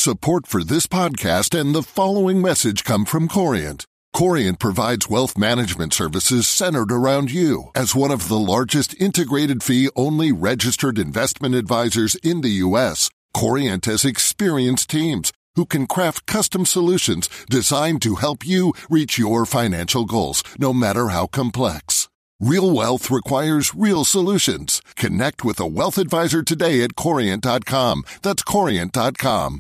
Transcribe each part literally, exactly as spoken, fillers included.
Support for this podcast and the following message come from Corient. Corient provides wealth management services centered around you. As one of the largest integrated fee-only registered investment advisors in the U S, Corient has experienced teams who can craft custom solutions designed to help you reach your financial goals, no matter how complex. Real wealth requires real solutions. Connect with a wealth advisor today at corient dot com. That's corient dot com.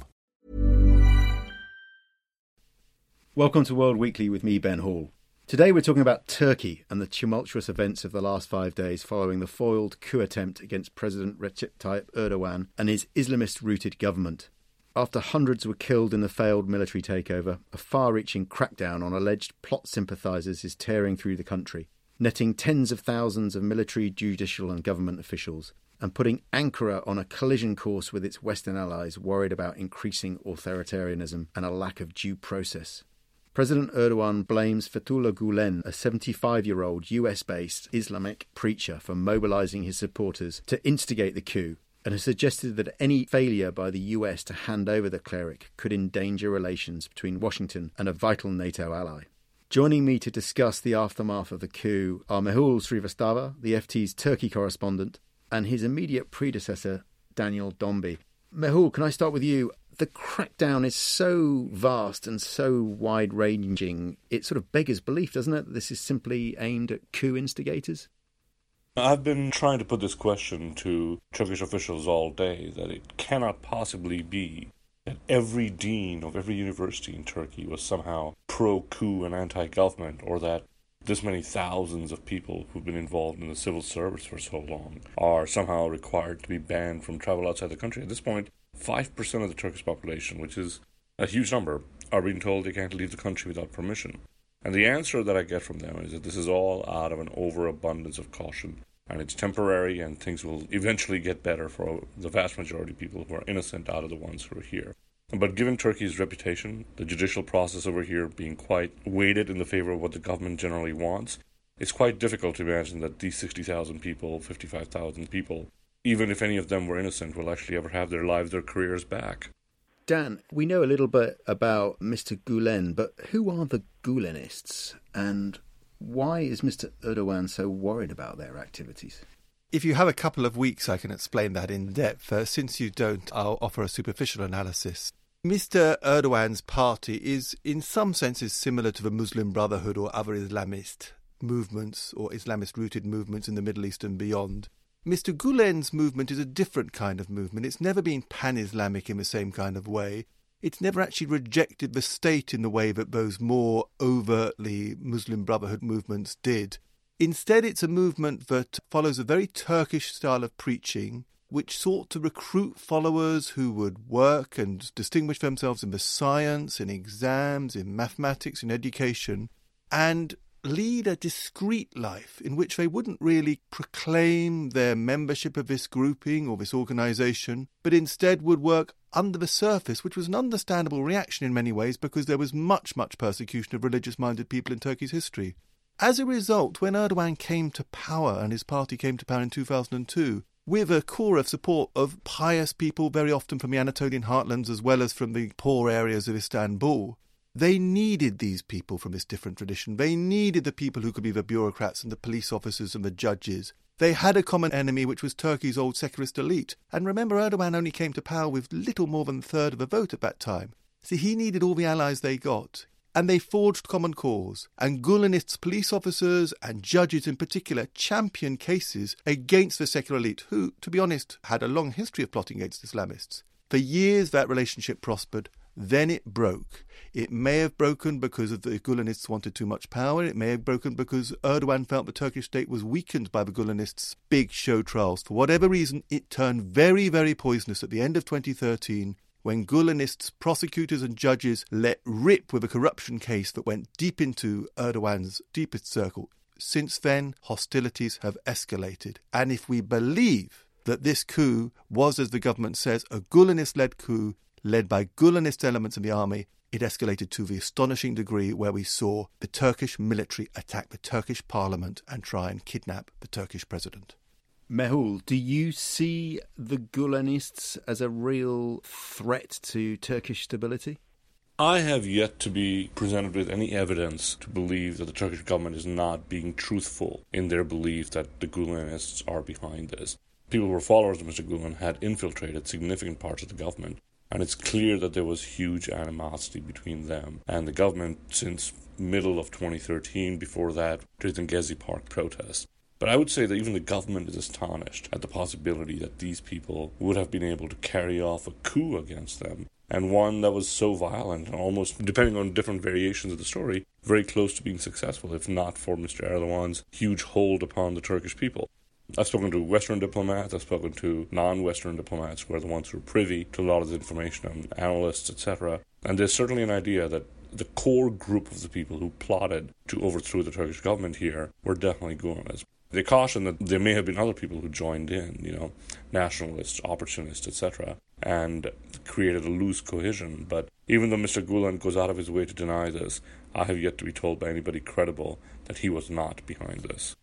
Welcome to World Weekly with me, Ben Hall. Today we're talking about Turkey and the tumultuous events of the last five days following the foiled coup attempt against President Recep Tayyip Erdogan and his Islamist-rooted government. After hundreds were killed in the failed military takeover, a far-reaching crackdown on alleged plot sympathisers is tearing through the country, netting tens of thousands of military, judicial and government officials, and putting Ankara on a collision course with its Western allies worried about increasing authoritarianism and a lack of due process. President Erdogan blames Fethullah Gulen, a seventy-five-year-old U S-based Islamic preacher, for mobilising his supporters to instigate the coup, and has suggested that any failure by the U S to hand over the cleric could endanger relations between Washington and a vital NATO ally. Joining me to discuss the aftermath of the coup are Mehul Srivastava, the F T's Turkey correspondent, and his immediate predecessor, Daniel Dombey. Mehul, can I start with you? The crackdown is so vast and so wide-ranging, it sort of beggars belief, doesn't it, that this is simply aimed at coup instigators? I've been trying to put this question to Turkish officials all day, that it cannot possibly be that every dean of every university in Turkey was somehow pro-coup and anti-government, or that this many thousands of people who've been involved in the civil service for so long are somehow required to be banned from travel outside the country. At this point, five percent of the Turkish population, which is a huge number, are being told they can't leave the country without permission. And the answer that I get from them is that this is all out of an overabundance of caution, and it's temporary, and things will eventually get better for the vast majority of people who are innocent out of the ones who are here. But given Turkey's reputation, the judicial process over here being quite weighted in the favor of what the government generally wants, it's quite difficult to imagine that these sixty thousand people, fifty-five thousand people, even if any of them were innocent, will actually ever have their lives, their careers back. Dan, we know a little bit about Mister Gulen, but who are the Gulenists, and why is Mister Erdogan so worried about their activities? If you have a couple of weeks, I can explain that in depth. Uh, since you don't, I'll offer a superficial analysis. Mister Erdogan's party is, in some senses, similar to the Muslim Brotherhood or other Islamist movements or Islamist-rooted movements in the Middle East and beyond. Mister Gulen's movement is a different kind of movement. It's never been pan-Islamic in the same kind of way. It's never actually rejected the state in the way that those more overtly Muslim Brotherhood movements did. Instead, it's a movement that follows a very Turkish style of preaching, which sought to recruit followers who would work and distinguish themselves in the science, in exams, in mathematics, in education, and lead a discreet life in which they wouldn't really proclaim their membership of this grouping or this organisation, but instead would work under the surface, which was an understandable reaction in many ways because there was much, much persecution of religious-minded people in Turkey's history. As a result, when Erdogan came to power and his party came to power in two thousand two, with a core of support of pious people, very often from the Anatolian heartlands as well as from the poor areas of Istanbul, they needed these people from this different tradition. They needed the people who could be the bureaucrats and the police officers and the judges. They had a common enemy, which was Turkey's old secularist elite. And remember, Erdogan only came to power with little more than a third of the vote at that time. See, he needed all the allies they got. And they forged common cause. And Gulenists, police officers and judges in particular, championed cases against the secular elite, who, to be honest, had a long history of plotting against Islamists. For years that relationship prospered. Then it broke. It may have broken because of the Gulenists wanted too much power. It may have broken because Erdogan felt the Turkish state was weakened by the Gulenists' big show trials. For whatever reason, it turned very, very poisonous at the end of twenty thirteen when Gulenists, prosecutors and judges let rip with a corruption case that went deep into Erdogan's deepest circle. Since then, hostilities have escalated. And if we believe that this coup was, as the government says, a Gulenist-led coup, led by Gulenist elements in the army, it escalated to the astonishing degree where we saw the Turkish military attack the Turkish parliament and try and kidnap the Turkish president. Mehul, do you see the Gulenists as a real threat to Turkish stability? I have yet to be presented with any evidence to believe that the Turkish government is not being truthful in their belief that the Gulenists are behind this. People who were followers of Mister Gulen had infiltrated significant parts of the government, and it's clear that there was huge animosity between them and the government since middle of twenty thirteen, before that, during the Gezi Park protests. But I would say that even the government is astonished at the possibility that these people would have been able to carry off a coup against them, and one that was so violent and almost, depending on different variations of the story, very close to being successful, if not for Mister Erdogan's huge hold upon the Turkish people. I've spoken to Western diplomats, I've spoken to non-Western diplomats who are the ones who are privy to a lot of the information, and analysts, et cetera. And there's certainly an idea that the core group of the people who plotted to overthrow the Turkish government here were definitely Gulenists. They caution that there may have been other people who joined in, you know, nationalists, opportunists, et cetera, and created a loose cohesion. But even though Mister Gulen goes out of his way to deny this, I have yet to be told by anybody credible that he was not behind this.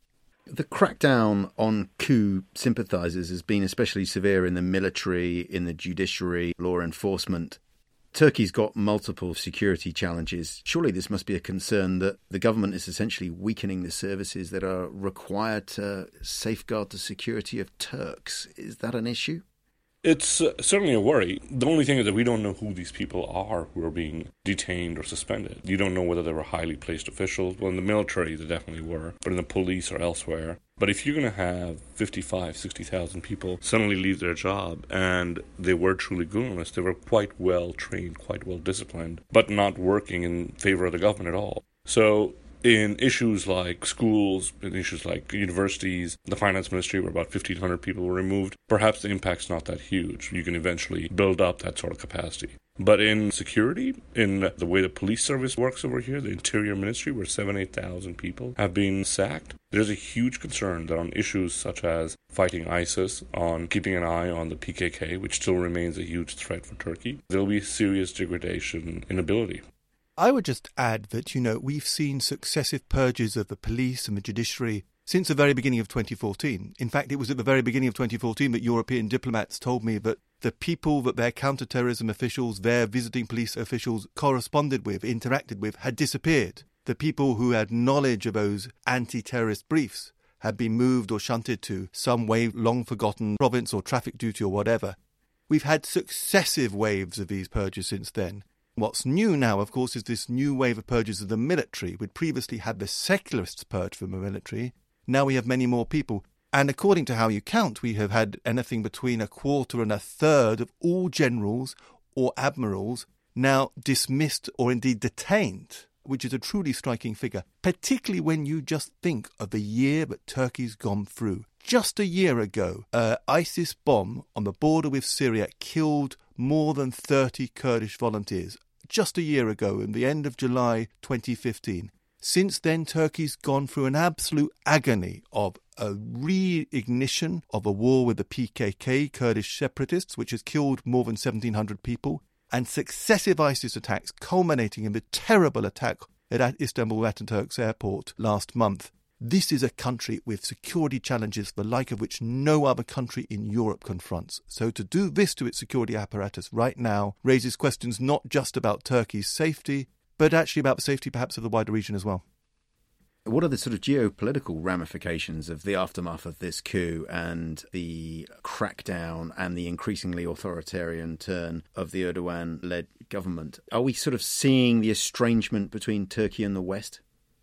The crackdown on coup sympathisers has been especially severe in the military, in the judiciary, law enforcement. Turkey's got multiple security challenges. Surely this must be a concern that the government is essentially weakening the services that are required to safeguard the security of Turks. Is that an issue? It's uh, certainly a worry. The only thing is that we don't know who these people are who are being detained or suspended. You don't know whether they were highly placed officials. Well, in the military, they definitely were, but in the police or elsewhere. But if you're going to have fifty-five, sixty thousand people suddenly leave their job, and they were truly Gulenists, they were quite well trained, quite well disciplined, but not working in favor of the government at all. So in issues like schools, in issues like universities, the finance ministry, where about fifteen hundred people were removed, perhaps the impact's not that huge. You can eventually build up that sort of capacity. But in security, in the way the police service works over here, the Interior Ministry, where seven, eight thousand people have been sacked, there's a huge concern that on issues such as fighting ISIS, on keeping an eye on the P K K, which still remains a huge threat for Turkey, there'll be serious degradation in ability. I would just add that, you know, we've seen successive purges of the police and the judiciary since the very beginning of twenty fourteen. In fact, it was at the very beginning of twenty fourteen that European diplomats told me that the people that their counter-terrorism officials, their visiting police officials corresponded with, interacted with, had disappeared. The people who had knowledge of those anti-terrorist briefs had been moved or shunted to some wave long-forgotten province or traffic duty or whatever. We've had successive waves of these purges since then. What's new now, of course, is this new wave of purges of the military. We'd previously had the secularists purged from the military. Now we have many more people. And according to how you count, we have had anything between a quarter and a third of all generals or admirals now dismissed or indeed detained, which is a truly striking figure, particularly when you just think of the year that Turkey's gone through. Just a year ago, an ISIS bomb on the border with Syria killed more than thirty Kurdish volunteers. Just a year ago, in the end of July twenty fifteen. Since then, Turkey's gone through an absolute agony of a reignition of a war with the P K K, Kurdish separatists, which has killed more than seventeen hundred people, and successive ISIS attacks culminating in the terrible attack at Istanbul Ataturk's airport last month. This is a country with security challenges the like of which no other country in Europe confronts. So to do this to its security apparatus right now raises questions not just about Turkey's safety, but actually about the safety perhaps of the wider region as well. What are the sort of geopolitical ramifications of the aftermath of this coup and the crackdown and the increasingly authoritarian turn of the Erdogan-led government? Are we sort of seeing the estrangement between Turkey and the West?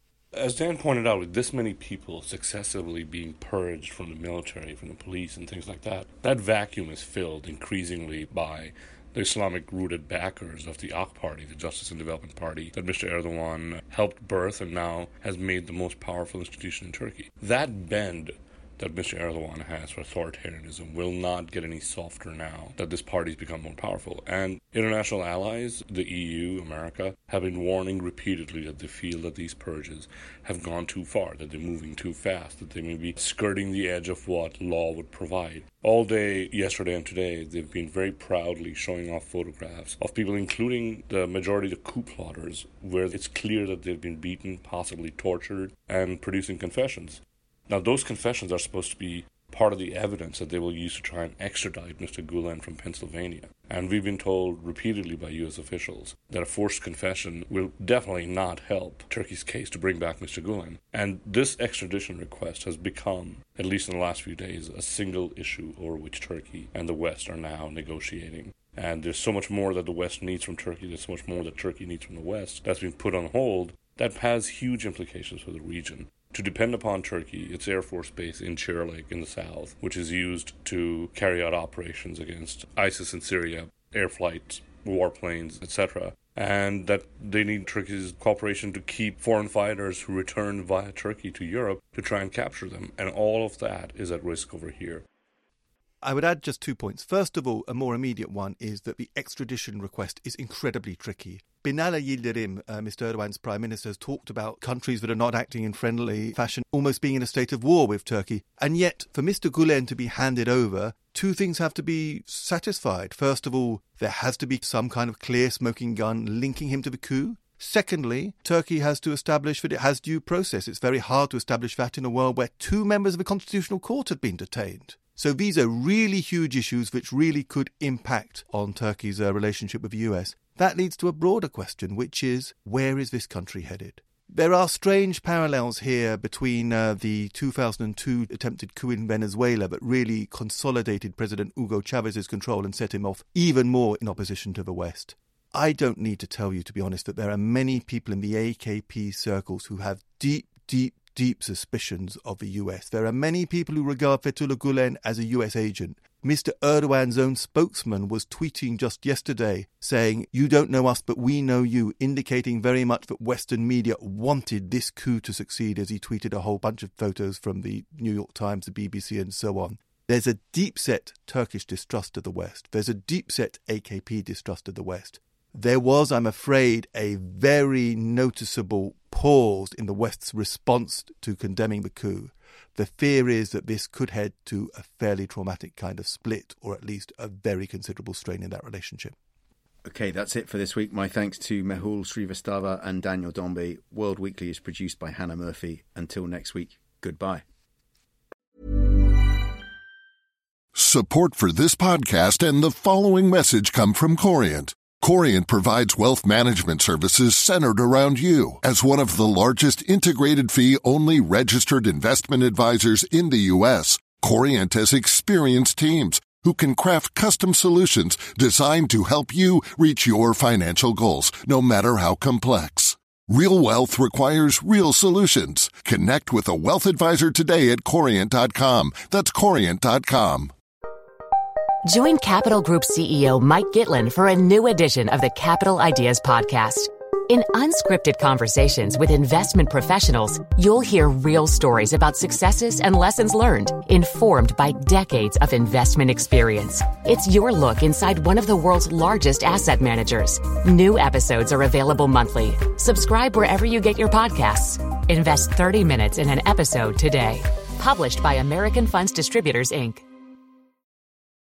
As Dan pointed out, with this many people successively being purged from the military, from the police and things like that, that vacuum is filled increasingly by the Islamic-rooted backers of the A K Party, the Justice and Development Party, that Mister Erdogan helped birth and now has made the most powerful institution in Turkey. That bend that Mister Erdogan has for authoritarianism will not get any softer now that this party's become more powerful. And international allies, the E U, America, have been warning repeatedly that they feel that these purges have gone too far, that they're moving too fast, that they may be skirting the edge of what law would provide. All day, yesterday and today, they've been very proudly showing off photographs of people, including the majority of the coup plotters, where it's clear that they've been beaten, possibly tortured, and producing confessions. Now, those confessions are supposed to be part of the evidence that they will use to try and extradite Mister Gulen from Pennsylvania. And we've been told repeatedly by U S officials that a forced confession will definitely not help Turkey's case to bring back Mister Gulen. And this extradition request has become, at least in the last few days, a single issue over which Turkey and the West are now negotiating. And there's so much more that the West needs from Turkey, there's so much more that Turkey needs from the West that's been put on hold that has huge implications for the region. To depend upon Turkey, its Air Force base in Incirlik in the south, which is used to carry out operations against ISIS in Syria, air flights, warplanes, et cetera, and that they need Turkey's cooperation to keep foreign fighters who return via Turkey to Europe to try and capture them. And all of that is at risk over here. I would add just two points. First of all, a more immediate one is that the extradition request is incredibly tricky. Binali Yildirim, uh, Mister Erdogan's Prime Minister, has talked about countries that are not acting in friendly fashion almost being in a state of war with Turkey. And yet, for Mister Gulen to be handed over, two things have to be satisfied. First of all, there has to be some kind of clear smoking gun linking him to the coup. Secondly, Turkey has to establish that it has due process. It's very hard to establish that in a world where two members of the Constitutional Court have been detained. So these are really huge issues which really could impact on Turkey's uh, relationship with the U S. That leads to a broader question, which is, where is this country headed? There are strange parallels here between uh, the two thousand two attempted coup in Venezuela that really consolidated President Hugo Chávez's control and set him off even more in opposition to the West. I don't need to tell you, to be honest, that there are many people in the A K P circles who have deep, deep, deep suspicions of the U S. There are many people who regard Fethullah Gulen as a U S agent. Mister Erdogan's own spokesman was tweeting just yesterday saying, "You don't know us, but we know you," indicating very much that Western media wanted this coup to succeed, as he tweeted a whole bunch of photos from the New York Times, the B B C and so on. There's a deep-set Turkish distrust of the West. There's a deep-set A K P distrust of the West. There was, I'm afraid, a very noticeable pause in the West's response to condemning the coup. The fear is that this could head to a fairly traumatic kind of split, or at least a very considerable strain in that relationship. Okay, that's it for this week. My thanks to Mehul Srivastava and Daniel Dombey. World Weekly is produced by Hannah Murphy. Until next week, goodbye. Support for this podcast and the following message come from Corient. Corient provides wealth management services centered around you. As one of the largest integrated fee-only registered investment advisors in the U S, Corient has experienced teams who can craft custom solutions designed to help you reach your financial goals, no matter how complex. Real wealth requires real solutions. Connect with a wealth advisor today at Corient dot com. That's Corient dot com. Join Capital Group C E O Mike Gitlin for a new edition of the Capital Ideas Podcast. In unscripted conversations with investment professionals, you'll hear real stories about successes and lessons learned, informed by decades of investment experience. It's your look inside one of the world's largest asset managers. New episodes are available monthly. Subscribe wherever you get your podcasts. Invest thirty minutes in an episode today. Published by American Funds Distributors, Incorporated